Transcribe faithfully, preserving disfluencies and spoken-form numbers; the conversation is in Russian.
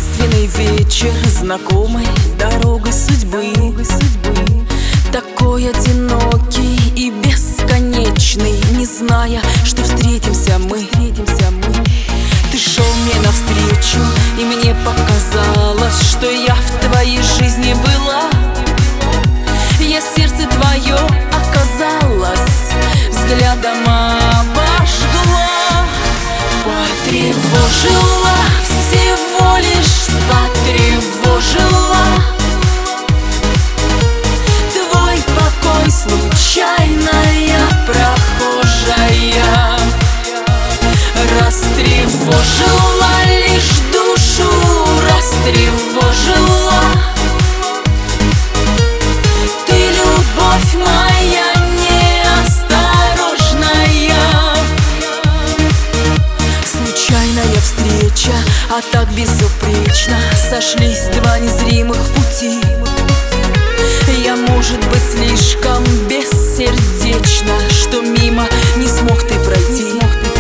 Таинственный вечер, знакомой дорогой судьбы, такой одинокий и бесконечный, не зная, что встретимся мы. Ты шел мне навстречу, и мне показалось, что я в твоей жизни была. Я сердце твое оказалось взглядом обожгла. Потревожила, всего лишь потревожила твой покой, случайная прохожая. Растревожила лишь душу, растревожила. Ты, любовь моя неосторожная. Случайная встреча, а так безупречно сошлись два незримых пути. Я, может быть, слишком бессердечна, что мимо не смог ты пройти.